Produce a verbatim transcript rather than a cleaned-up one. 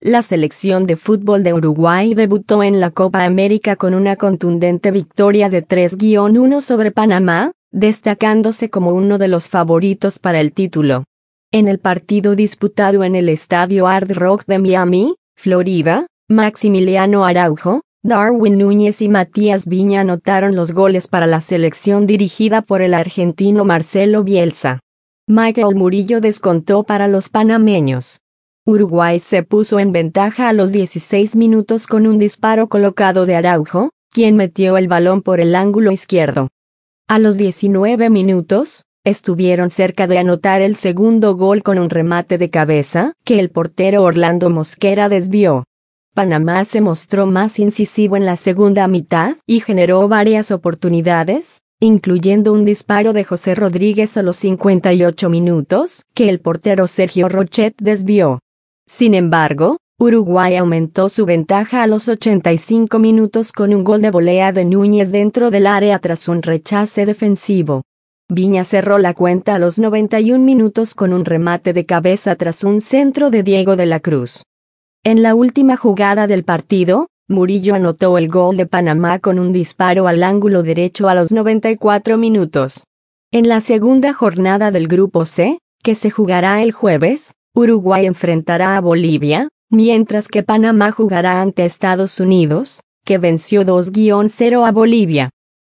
La selección de fútbol de Uruguay debutó en la Copa América con una contundente victoria de tres a uno sobre Panamá, destacándose como uno de los favoritos para el título. En el partido disputado en el Estadio Hard Rock de Miami, Florida, Maximiliano Araujo, Darwin Núñez y Matías Viña anotaron los goles para la selección dirigida por el argentino Marcelo Bielsa. Michael Murillo descontó para los panameños. Uruguay se puso en ventaja a los dieciséis minutos con un disparo colocado de Araujo, quien metió el balón por el ángulo izquierdo. A los diecinueve minutos, estuvieron cerca de anotar el segundo gol con un remate de cabeza que el portero Orlando Mosquera desvió. Panamá se mostró más incisivo en la segunda mitad y generó varias oportunidades, incluyendo un disparo de José Rodríguez a los cincuenta y ocho minutos que el portero Sergio Rochet desvió. Sin embargo, Uruguay aumentó su ventaja a los ochenta y cinco minutos con un gol de volea de Núñez dentro del área tras un rechace defensivo. Viña cerró la cuenta a los noventa y un minutos con un remate de cabeza tras un centro de Diego de la Cruz. En la última jugada del partido, Murillo anotó el gol de Panamá con un disparo al ángulo derecho a los noventa y cuatro minutos. En la segunda jornada del Grupo C, que se jugará el jueves, Uruguay enfrentará a Bolivia, mientras que Panamá jugará ante Estados Unidos, que venció dos a cero a Bolivia.